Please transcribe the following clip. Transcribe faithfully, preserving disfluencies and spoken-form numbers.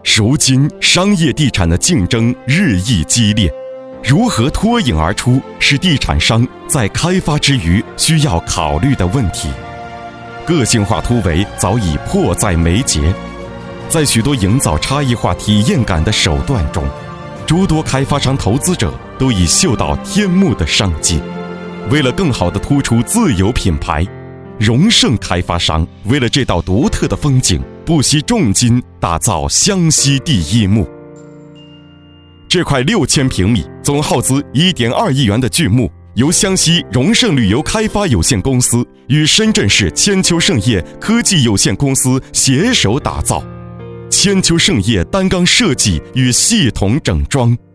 如今商业地产的竞争日益激烈，如何脱颖而出是地产商在开发之余需要考虑的问题。个性化突围早已迫在眉睫，在许多营造差异化体验感的手段中，诸多开发商投资者都已嗅到天幕的商机。为了更好地突出自有品牌，荣盛开发商为了这道独特的风景，不惜重金打造湘西第一幕。这块六千平米、总耗资一点二亿元的巨幕，由湘西荣盛旅游开发有限公司与深圳市千秋盛业科技有限公司携手打造。千秋盛业担纲设计与系统整装，